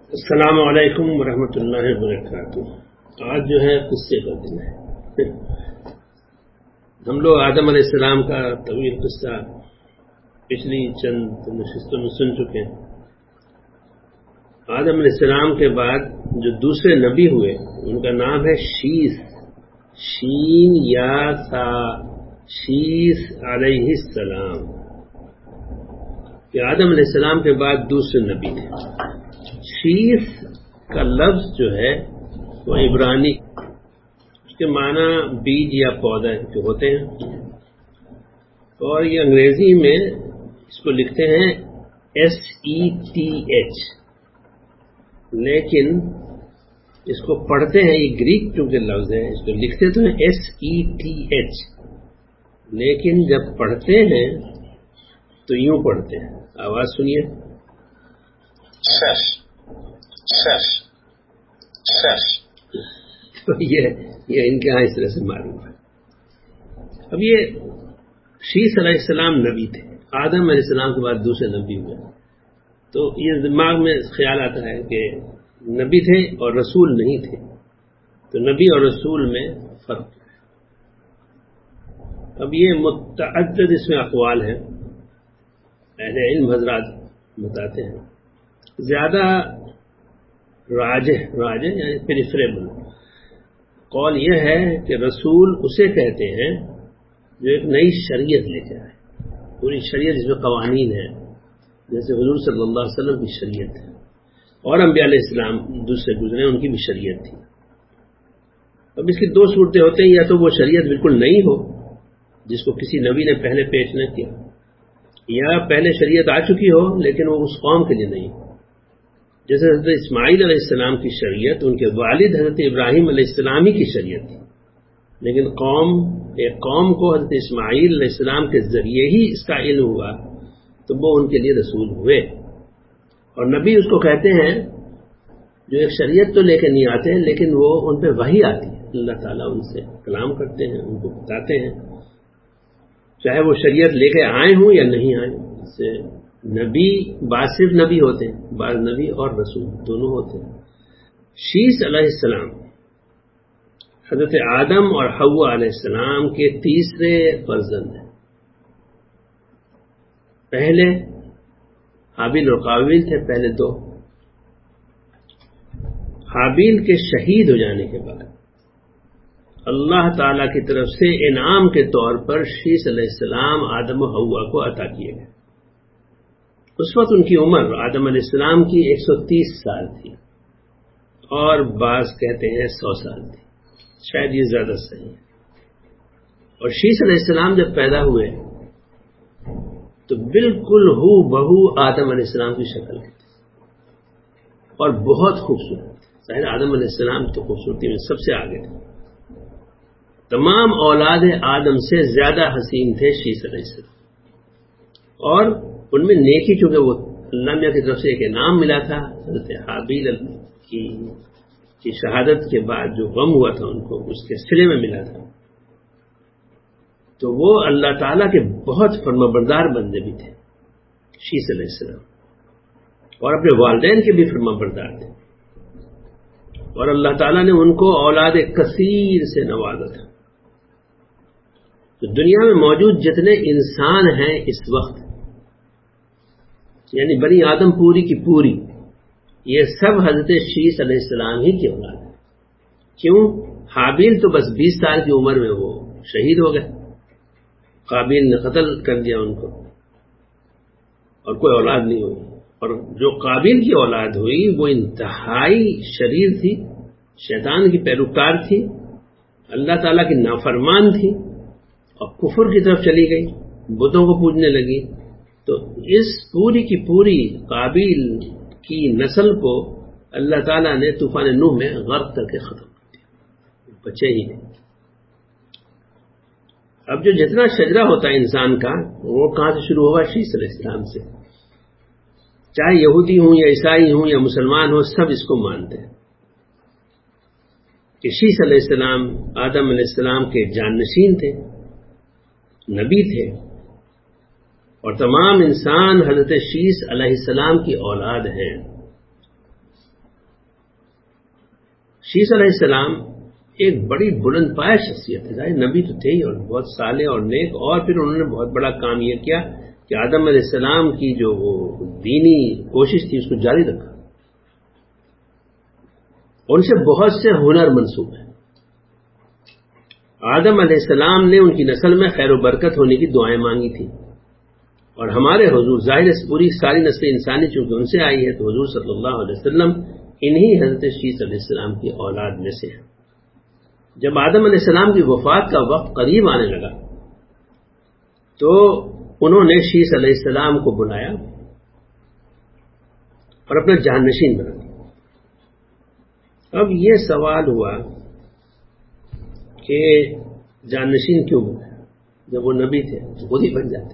السلام علیکم ورحمۃ اللہ وبرکاتہ۔ آج جو ہے قصے کا دن ہے۔ ہم لوگ آدم علیہ السلام کا طویل قصہ پچھلی چند نشستوں میں سن چکے ہیں۔ آدم علیہ السلام کے بعد جو دوسرے نبی ہوئے ان کا نام ہے شیث، شین یا سا، شیث علیہ السلام۔ کہ آدم علیہ السلام کے بعد دوسرے نبی تھے۔ شیث کا لفظ جو ہے وہ عبرانی، اس کے معنی بیج یا پودا جو ہوتے ہیں، اور یہ انگریزی میں اس کو لکھتے ہیں SETH، لیکن اس کو پڑھتے ہیں، یہ گریک چونکہ لفظ ہے، اس کو لکھتے تو ہیں SETH، لیکن جب پڑھتے ہیں تو یوں پڑھتے ہیں۔ آواز سنیے، تو یہ ان کے ہاں اس طرح سے معلوم ہے۔ اب یہ شیث علیہ السلام نبی تھے، آدم علیہ السلام کے بعد دوسرے نبی ہوئے، تو یہ دماغ میں خیال آتا ہے کہ نبی تھے اور رسول نہیں تھے، تو نبی اور رسول میں فرق ہے۔ اب یہ متعدد اس میں اقوال ہیں، اہل علم حضرات بتاتے ہیں۔ زیادہ راجح یعنی پریفریبل قول یہ ہے کہ رسول اسے کہتے ہیں جو ایک نئی شریعت لے کے آئے، پوری شریعت جس میں قوانین ہیں، جیسے حضور صلی اللہ علیہ وسلم کی شریعت ہے، اور انبیاء علیہ السلام دوسرے گزرے ان کی بھی شریعت تھی۔ اب اس کی دو صورتیں ہوتے ہیں، یا تو وہ شریعت بالکل نئی ہو جس کو کسی نبی نے پہلے پیش نہ کیا، یا پہلے شریعت آ چکی ہو لیکن وہ اس قوم کے لیے نہیں ہو۔ جیسے حضرت اسماعیل علیہ السلام کی شریعت ان کے والد حضرت ابراہیم علیہ السلام ہی کی شریعت تھی، لیکن ایک قوم کو حضرت اسماعیل علیہ السلام کے ذریعے ہی اس کا علم ہوا تو وہ ان کے لیے رسول ہوئے۔ اور نبی اس کو کہتے ہیں جو ایک شریعت تو لے کے نہیں آتے ہیں لیکن وہ ان پہ وحی آتی ہے، اللہ تعالیٰ ان سے کلام کرتے ہیں، ان کو بتاتے ہیں، چاہے وہ شریعت لے کے آئے ہوں یا نہیں آئے۔ اس سے نبی بعض صرف نبی ہوتے ہیں، بعض نبی اور رسول دونوں ہوتے ہیں۔ شیث علیہ السلام حضرت آدم اور حوا علیہ السلام کے تیسرے فرزند ہیں۔ پہلے حابیل اور قابیل تھے، پہلے دو۔ حابیل کے شہید ہو جانے کے بعد اللہ تعالی کی طرف سے انعام کے طور پر شیث علیہ السلام آدم و حوا کو عطا کیے گئے۔ اس وقت ان کی عمر آدم علیہ السلام کی 130 سال تھی، اور بعض کہتے ہیں 100 سال تھی، شاید یہ زیادہ صحیح ہے۔ اور شیث علیہ السلام جب پیدا ہوئے تو بالکل ہو بہو آدم علیہ السلام کی شکل کی تھی، اور بہت خوبصورت تھی۔ ظاہر آدم علیہ السلام تو خوبصورتی میں سب سے آگے تھے، تمام اولاد آدم سے زیادہ حسین تھے شیث علیہ السلام۔ اور ان میں نیکی، چونکہ وہ اللہ میاں کی طرف سے ایک انعام ملا تھا، حضرت حابیل کی شہادت کے بعد جو غم ہوا تھا ان کو، اس کے صلے میں ملا تھا، تو وہ اللہ تعالیٰ کے بہت فرمانبردار بندے بھی تھے شیث علیہ السلام، اور اپنے والدین کے بھی فرمانبردار تھے، اور اللہ تعالیٰ نے ان کو اولاد کثیر سے نوازا تھا۔ تو دنیا میں موجود جتنے انسان ہیں اس وقت، یعنی بنی آدم پوری کی پوری، یہ سب حضرت شیث علیہ السلام ہی کی اولاد ہے۔ کیوں؟ حابیل تو بس 20 سال کی عمر میں وہ شہید ہو گئے، قابیل نے قتل کر دیا ان کو، اور کوئی اولاد نہیں ہوئی۔ اور جو قابیل کی اولاد ہوئی وہ انتہائی شریر تھی، شیطان کی پیروکار تھی، اللہ تعالیٰ کی نافرمان تھی، اور کفر کی طرف چلی گئی، بتوں کو پوجنے لگی۔ تو اس پوری کی پوری قابیل کی نسل کو اللہ تعالیٰ نے طوفان نوح میں غرق کر کے ختم کر دیا، بچے ہی نہیں۔ اب جو جتنا شجرہ ہوتا ہے انسان کا، وہ کہاں سے شروع ہوگا؟ شیث علیہ السلام سے۔ چاہے یہودی ہوں یا عیسائی ہوں یا مسلمان ہوں، سب اس کو مانتے ہیں کہ شیث علیہ السلام آدم علیہ السلام کے جانشین تھے، نبی تھے، اور تمام انسان حضرت شیث علیہ السلام کی اولاد ہیں۔ شیس علیہ السلام ایک بڑی بلند پایہ شخصیت ہے، نبی تو تھے ہی اور بہت صالح اور نیک، اور پھر انہوں نے بہت بڑا کام یہ کیا کہ آدم علیہ السلام کی جو وہ دینی کوشش تھی اس کو جاری رکھا. ان سے بہت سے ہنر منسوب ہیں. آدم علیہ السلام نے ان کی نسل میں خیر و برکت ہونے کی دعائیں مانگی تھیں، اور ہمارے حضور ظاہر پوری ساری نسل انسانی چونکہ ان سے آئی ہے تو حضور صلی اللہ علیہ وسلم انہی حضرت شیس علیہ السلام کی اولاد میں سے ہیں. جب آدم علیہ السلام کی وفات کا وقت قریب آنے لگا تو انہوں نے شیس علیہ السلام کو بلایا اور اپنا جانشین بنا دیا. اب یہ سوال ہوا کہ جانشین کیوں بنایا؟ جب وہ نبی تھے تو خود ہی بن جاتے.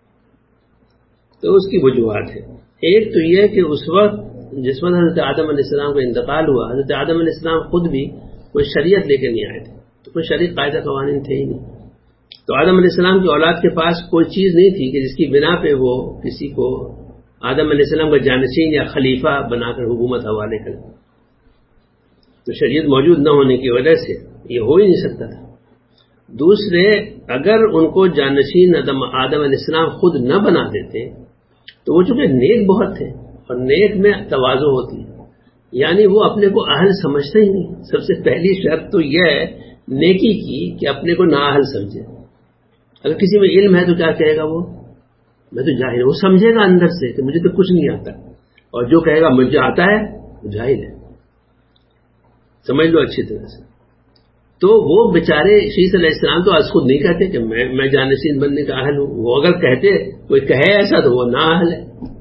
تو اس کی وجوہات ہے. ایک تو یہ کہ اس وقت جس وقت حضرت آدم علیہ السلام کا انتقال ہوا، حضرت آدم علیہ السلام خود بھی کوئی شریعت لے کے نہیں آئے تھے، تو کوئی شریعت قاعدہ قوانین تھے ہی نہیں. تو آدم علیہ السلام کی اولاد کے پاس کوئی چیز نہیں تھی کہ جس کی بنا پہ وہ کسی کو آدم علیہ السلام کا جانشین یا خلیفہ بنا کر حکومت حوالے کرے. تو شریعت موجود نہ ہونے کی وجہ سے یہ ہو ہی نہیں سکتا تھا. دوسرے، اگر ان کو جانشین آدم علیہ السلام خود نہ بنا دیتے تو وہ چونکہ نیک بہت تھے، اور نیک میں تواضع ہوتی ہے، یعنی وہ اپنے کو اہل سمجھتے ہی نہیں. سب سے پہلی شرط تو یہ ہے نیکی کی کہ اپنے کو نااہل سمجھے. اگر کسی میں علم ہے تو کیا کہے گا؟ وہ میں تو جاہل. وہ سمجھے گا اندر سے کہ مجھے تو کچھ نہیں آتا، اور جو کہے گا مجھے آتا ہے وہ جاہل ہے. سمجھ لو اچھی طرح سے. تو وہ بیچارے شیس علیہ السلام تو آج خود نہیں کہتے کہ میں جانشین بننے کا اہل ہوں. وہ اگر کہتے، کوئی کہے ایسا تو وہ نااہل ہے.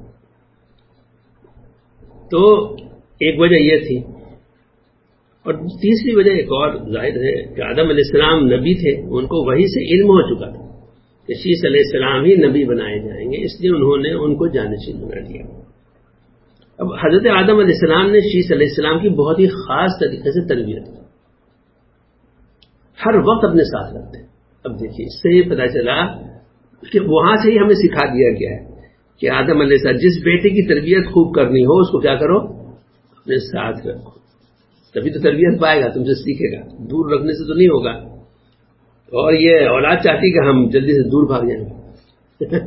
تو ایک وجہ یہ تھی. اور تیسری وجہ ایک اور ظاہر ہے کہ آدم علیہ السلام نبی تھے، ان کو وحی سے علم ہو چکا تھا کہ شیس علیہ السلام ہی نبی بنائے جائیں گے، اس لیے انہوں نے ان کو جانشین بنا دیا. اب حضرت آدم علیہ السلام نے شیس علیہ السلام کی بہت ہی خاص طریقے سے تربیت کی، ہر وقت اپنے ساتھ رکھتے. اب دیکھیے اس سے یہ پتا چلا کہ وہاں سے ہی ہمیں سکھا دیا گیا ہے کہ آدم علیہ السلام جس بیٹے کی تربیت خوب کرنی ہو اس کو کیا کرو؟ اپنے ساتھ رکھو، تبھی تو تربیت پائے گا، تم سے سیکھے گا. دور رکھنے سے تو نہیں ہوگا. اور یہ اولاد چاہتی کہ ہم جلدی سے دور بھاگ جائیں.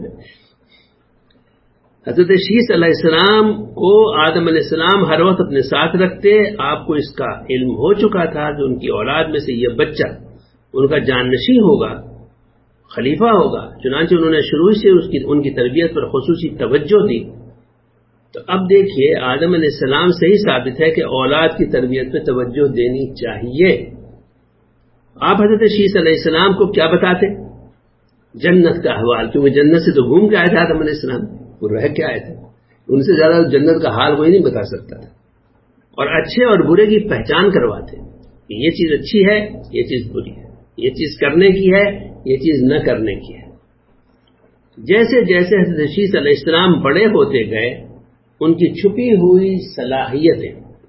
حضرت شیس علیہ السلام کو آدم علیہ السلام ہر وقت اپنے ساتھ رکھتے. آپ کو اس کا علم ہو چکا تھا کہ ان کی اولاد میں سے یہ بچہ ان کا جانشین ہوگا، خلیفہ ہوگا. چنانچہ انہوں نے شروع سے ان کی تربیت پر خصوصی توجہ دی. تو اب دیکھیے آدم علیہ السلام سے ہی ثابت ہے کہ اولاد کی تربیت پہ توجہ دینی چاہیے. آپ حضرت شیس علیہ السلام کو کیا بتاتے؟ جنت کا احوال، کیونکہ جنت سے تو گھوم کے آئے تھے آدم علیہ السلام، وہ رہ کے آئے تھے. ان سے زیادہ جنت کا حال کوئی نہیں بتا سکتا تھا. اور اچھے اور برے کی پہچان کرواتے کہ یہ چیز اچھی ہے، یہ چیز بری ہے، یہ چیز کرنے کی ہے، یہ چیز نہ کرنے کی ہے. جیسے جیسے حضرت شیس علیہ السلام بڑے ہوتے گئے ان کی چھپی ہوئی صلاحیتیں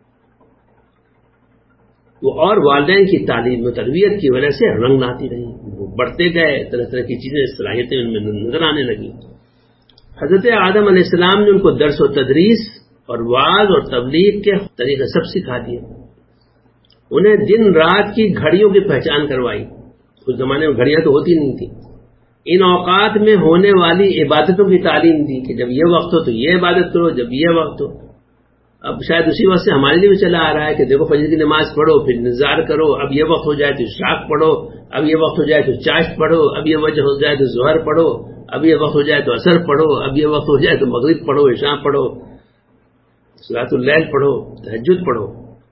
وہ اور والدین کی تعلیم و تربیت کی وجہ سے رنگ لاتی رہی. وہ بڑھتے گئے، طرح طرح کی چیزیں، صلاحیتیں ان میں نظر آنے لگی. حضرت آدم علیہ السلام نے ان کو درس و تدریس اور وعظ اور تبلیغ کے طریقے سب سکھا دیے. انہیں دن رات کی گھڑیوں کی پہچان کروائی. اس زمانے میں گھڑیاں تو ہوتی نہیں تھیں. ان اوقات میں ہونے والی عبادتوں کی تعلیم دی کہ جب یہ وقت ہو تو یہ عبادت کرو، جب یہ وقت ہو. اب شاید اسی وقت سے ہمارے لیے بھی چلا آ رہا ہے کہ دیکھو فجر کی نماز پڑھو، پھر انتظار کرو، اب یہ وقت ہو جائے تو عشاء پڑھو، اب یہ وقت ہو جائے تو چاشت پڑھو، اب یہ وقت ہو جائے تو ظہر پڑھو، اب یہ وقت ہو جائے تو عصر پڑھو، اب یہ وقت ہو جائے تو مغرب پڑھو، عشاء پڑھو، صلاۃ اللیل پڑھو، تہجد پڑھو.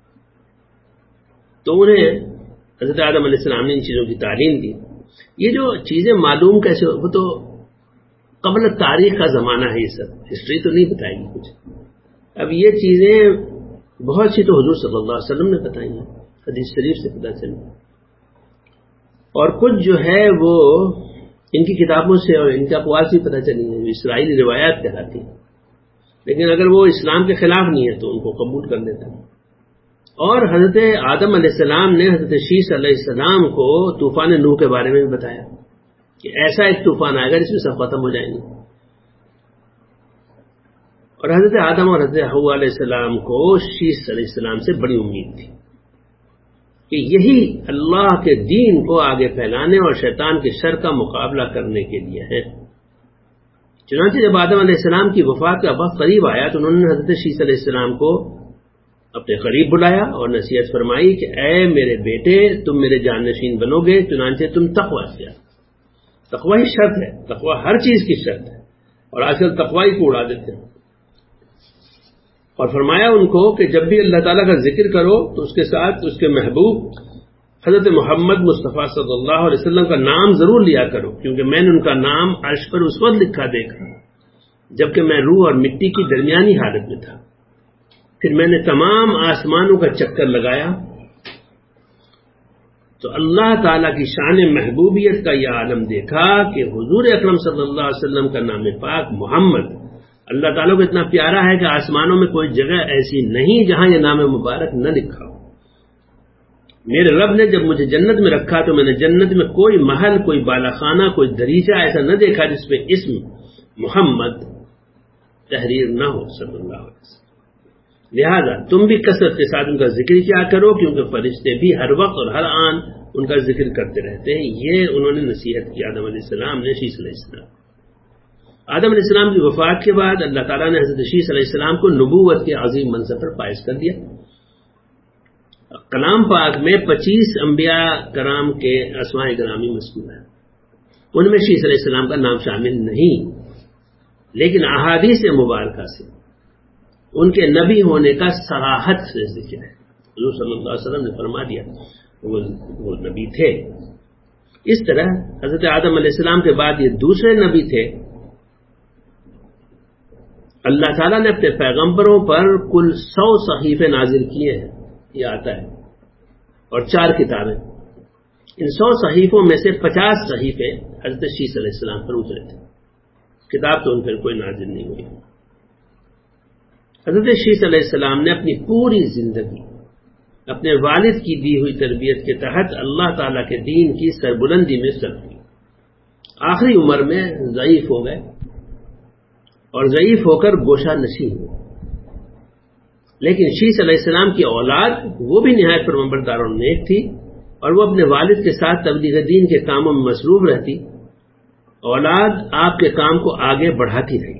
تو انہیں حضرت آدم علیہ السلام نے ان چیزوں کی تعلیم دی. یہ جو چیزیں معلوم کیسے، وہ تو قبل تاریخ کا زمانہ ہے. یہ سب ہسٹری تو نہیں بتائے گی کچھ. اب یہ چیزیں بہت سی تو حضور صلی اللہ علیہ وسلم نے بتائی ہیں، حدیث شریف سے پتہ چلی، اور کچھ جو ہے وہ ان کی کتابوں سے اور ان کے اقوال سے پتہ چلی ہیں، جو اسرائیلی روایات کہلاتی ہیں. لیکن اگر وہ اسلام کے خلاف نہیں ہے تو ان کو قبول کر لیتا ہے. اور حضرت آدم علیہ السلام نے حضرت شیس علیہ السلام کو طوفان نوح کے بارے میں بھی بتایا کہ ایسا ایک طوفان آئے گا جس میں سب ختم ہو جائیں گے. اور حضرت آدم اور حضرت حوا علیہ السلام کو شیس علیہ السلام سے بڑی امید تھی. کہ یہی اللہ کے دین کو آگے پھیلانے اور شیطان کے شر کا مقابلہ کرنے کے لیے ہے۔ چنانچہ جب آدم علیہ السلام کی وفات کا وقت قریب آیا تو انہوں نے حضرت شیس علیہ السلام کو اپنے قریب بلایا اور نصیحت فرمائی کہ اے میرے بیٹے، تم میرے جانشین بنو گے، چنانچہ تم تقوی سے۔ تقوی ہی شرط ہے، تقوی ہر چیز کی شرط ہے، اور آج کل تقوی کو اڑا دیتے ہیں۔ اور فرمایا ان کو کہ جب بھی اللہ تعالیٰ کا ذکر کرو تو اس کے ساتھ اس کے محبوب حضرت محمد مصطفیٰ صلی اللہ علیہ وسلم کا نام ضرور لیا کرو، کیونکہ میں نے ان کا نام عرش پر اس وقت لکھا دیکھا جبکہ میں روح اور مٹی کی درمیانی حالت میں تھا۔ پھر میں نے تمام آسمانوں کا چکر لگایا تو اللہ تعالیٰ کی شان محبوبیت کا یہ عالم دیکھا کہ حضور اکرم صلی اللہ علیہ وسلم کا نام پاک محمد اللہ تعالیٰ کو اتنا پیارا ہے کہ آسمانوں میں کوئی جگہ ایسی نہیں جہاں یہ نام مبارک نہ لکھا ہو۔ میرے رب نے جب مجھے جنت میں رکھا تو میں نے جنت میں کوئی محل، کوئی بالا خانہ، کوئی دریچہ ایسا نہ دیکھا جس میں اسم محمد تحریر نہ ہو صلی اللہ علیہ وسلم۔ لہذا تم بھی کثرت کے ساتھ ان کا ذکر کیا کرو، کیونکہ فرشتے بھی ہر وقت اور ہر آن ان کا ذکر کرتے رہتے ہیں۔ یہ انہوں نے نصیحت کی آدم علیہ السلام نے شیس علیہ السلام۔ آدم علیہ السلام کی وفات کے بعد اللہ تعالیٰ نے حضرت شیس علیہ السلام کو نبوت کے عظیم منصب پر فائز کر دیا۔ کلام پاک میں 25 انبیاء کرام کے اسماء گرامی مذکور ہیں، ان میں شیس علیہ السلام کا نام شامل نہیں، لیکن احادیث مبارکہ سے ان کے نبی ہونے کا صراحت سے ذکر ہے۔ حضور صلی اللہ علیہ وسلم نے فرما دیا وہ نبی تھے۔ اس طرح حضرت آدم علیہ السلام کے بعد یہ دوسرے نبی تھے۔ اللہ تعالیٰ نے اپنے پیغمبروں پر کل 100 صحیفے نازل کیے ہیں، یہ آتا ہے، اور 4 کتابیں۔ ان 100 صحیفوں میں سے 50 صحیفے حضرت شیس علیہ السلام پر اترے تھے، کتاب تو ان پر کوئی نازل نہیں ہوئی۔ حضرت شیس علیہ السلام نے اپنی پوری زندگی اپنے والد کی دی ہوئی تربیت کے تحت اللہ تعالیٰ کے دین کی سربلندی میں صرف کی۔ آخری عمر میں ضعیف ہو گئے اور ضعیف ہو کر گوشہ نشین ہوئے، لیکن شیس علیہ السلام کی اولاد وہ بھی نہایت پرمنبردار اور نیک تھی، اور وہ اپنے والد کے ساتھ تبلیغ دین کے کاموں میں مصروف رہتی۔ اولاد آپ کے کام کو آگے بڑھاتی رہی۔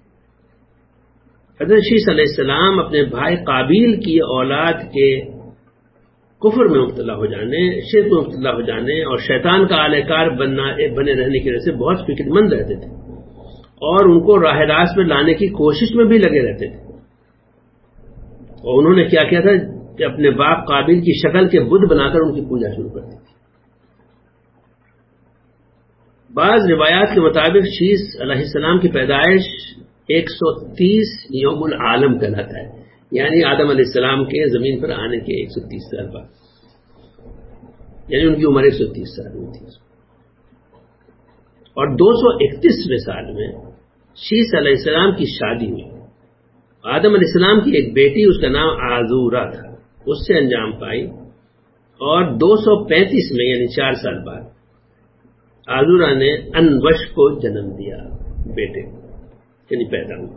حضرت شیس علیہ السلام اپنے بھائی قابیل کی اولاد کے کفر میں مبتلا ہو جانے، شرک میں مبتلا ہو جانے اور شیطان کا آلہ کار بنے رہنے کی وجہ سے بہت فکر مند رہتے تھے، اور ان کو راہ راست میں لانے کی کوشش میں بھی لگے رہتے تھے۔ اور انہوں نے کیا کیا تھا کہ اپنے باپ قابیل کی شکل کے بت بنا کر ان کی پوجا شروع کر دی تھی۔ بعض روایات کے مطابق شیس علیہ السلام کی پیدائش 130 یوم العالم کہلاتا ہے، یعنی آدم علیہ السلام کے زمین پر آنے کے 130 سال بعد، یعنی ان کی عمر 130 سال ہوئی تھی۔ اور 231ویں سال میں شیس علیہ السلام کی شادی ہوئی۔ آدم علیہ السلام کی ایک بیٹی، اس کا نام آزورا تھا، اس سے انجام پائی، اور 235 میں یعنی 4 سال بعد آزورا نے انوش کو جنم دیا، بیٹے یعنی پیدا ہوا۔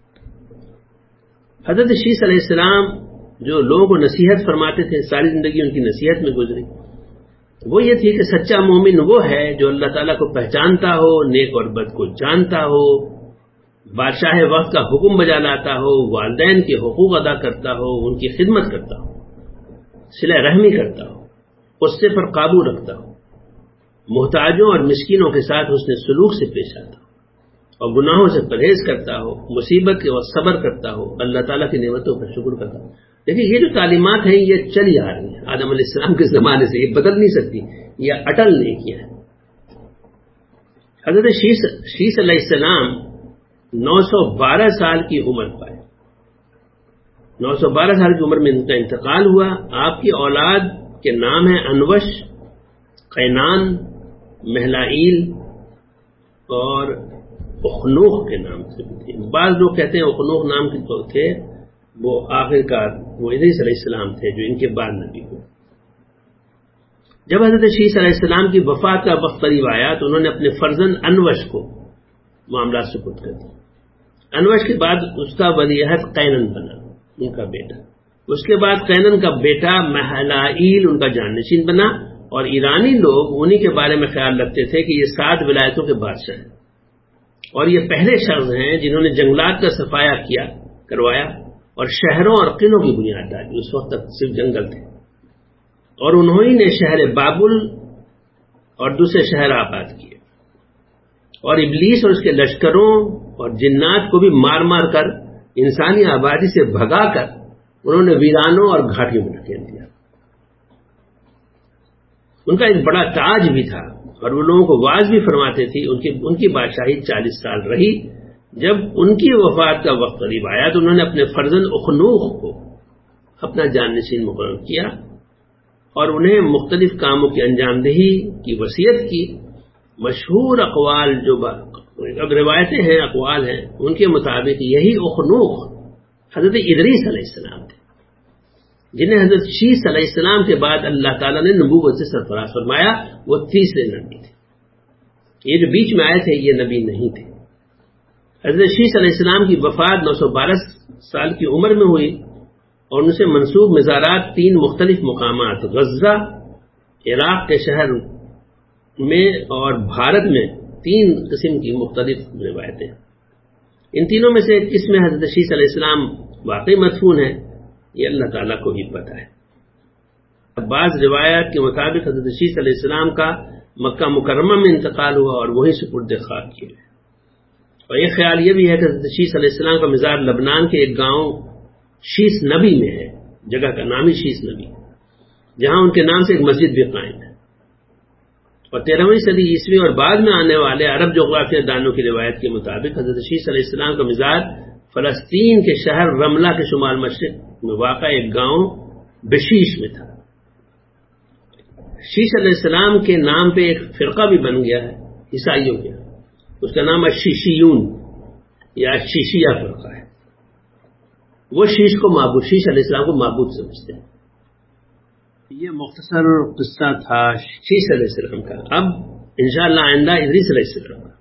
حضرت شیس علیہ السلام جو لوگوں کو نصیحت فرماتے تھے، ساری زندگی ان کی نصیحت میں گزری، وہ یہ تھی کہ سچا مومن وہ ہے جو اللہ تعالیٰ کو پہچانتا ہو، نیک اور بد کو جانتا ہو، بادشاہ وقت کا حکم بجا لاتا ہو، والدین کے حقوق ادا کرتا ہو، ان کی خدمت کرتا ہو، صلہ رحمی کرتا ہو، غصے پر قابو رکھتا ہو، محتاجوں اور مسکینوں کے ساتھ حسن سلوک سے پیش آتا ہو، اور گناہوں سے پرہیز کرتا ہو، مصیبت کے وقت صبر کرتا ہو، اللہ تعالیٰ کی نعمتوں پر شکر کرتا ہو۔ دیکھیں یہ جو تعلیمات ہیں یہ چلی آ رہی ہیں آدم علیہ السلام کے زمانے سے، یہ بدل نہیں سکتی، یہ اٹل نیکیاں ہیں۔ حضرت شیس علیہ السلام 912 سال کی عمر پائے، 912 سال کی عمر میں ان کا انتقال ہوا۔ آپ کی اولاد کے نام ہیں انوش، قینان، مہلائیل اور اخنوخ کے نام سے بھی تھے۔ بعض لوگ کہتے ہیں اخنوخ نام کے تو تھے، وہ آخر کار وہ ادریس علیہ السلام تھے جو ان کے بعد نبی ہوئے۔ جب حضرت شیس علیہ السلام کی وفات کا وقت قریب آیا تو انہوں نے اپنے فرزند انوش کو معاملات سپرد کر دیا۔ انوش کے بعد اس کا ولی عہد قینن بنا، ان کا بیٹا۔ اس کے بعد قینن کا بیٹا مہلائیل ان کا جانشین بنا، اور ایرانی لوگ انہی کے بارے میں خیال رکھتے تھے کہ یہ 7 ولایتوں کے بادشاہ ہیں، اور یہ پہلے شخص ہیں جنہوں نے جنگلات کا صفایا کروایا اور شہروں اور قلعوں کی بنیاد ڈالی. اس وقت تک صرف جنگل تھے، اور انہوں نے شہر بابل اور دوسرے شہر آباد کیے، اور ابلیس اور اس کے لشکروں اور جنات کو بھی مار مار کر انسانی آبادی سے بھگا کر انہوں نے ویرانوں اور گھاٹیوں میں ڈھکیل دیا. ان کا ایک بڑا تاج بھی تھا، اور وہ لوگوں کو واعظ بھی فرماتے تھے. ان کی بادشاہی 40 سال رہی. جب ان کی وفات کا وقت قریب آیا تو انہوں نے اپنے فرزند اخنوخ کو اپنا جانشین مقرر کیا، اور انہیں مختلف کاموں کی انجام دہی کی وصیت کی. مشہور اقوال جو اب روایتیں ہیں، اقوال ہیں، ان کے مطابق یہی اخنوخ حضرت ادریس علیہ السلام تھے، جنہیں حضرت شیس علیہ السلام کے بعد اللہ تعالیٰ نے نبوت سے سرفراز فرمایا. وہ تیسرے نبی تھے. یہ جو بیچ میں آئے تھے یہ نبی نہیں تھے. حضرت شیس علیہ السلام کی وفات 912 سال کی عمر میں ہوئی، اور ان سے منسوب مزارات 3 مختلف مقامات، غزہ، عراق کے شہر میں، اور بھارت میں 3 قسم کی مختلف روایتیں. ان تینوں میں سے کس میں حضرت شیس علیہ السلام واقعی مدفون ہے یہ اللہ تعالیٰ کو ہی پتہ ہے. بعض روایات کے مطابق حضرت شیس علیہ السلام کا مکہ مکرمہ میں انتقال ہوا اور وہیں سپرد خاک کیے گئے. اور یہ خیال یہ بھی ہے کہ حضرت شیس علیہ السلام کا مزار لبنان کے ایک گاؤں شیس نبی میں ہے، جگہ کا نام ہی شیس نبی، جہاں ان کے نام سے ایک مسجد بھی قائم ہے. اور 13ویں صدی عیسوی اور بعد میں آنے والے عرب جغرافیہ دانوں کی روایت کے مطابق حضرت شیس علیہ السلام کا مزار فلسطین کے شہر رملہ کے شمال مشرق میں واقع ایک گاؤں بشیش میں تھا. شیس علیہ السلام کے نام پہ ایک فرقہ بھی بن گیا ہے عیسائیوں کے، اس کا نام اشیشیون یا اشیشیہ فرقہ ہے. وہ شیس علیہ السلام کو معبود سمجھتے ہیں. یہ مختصر قصہ تھا شیس علیہ السلام کا. اب انشاءاللہ آئندہ ادریس علیہ السلام کا.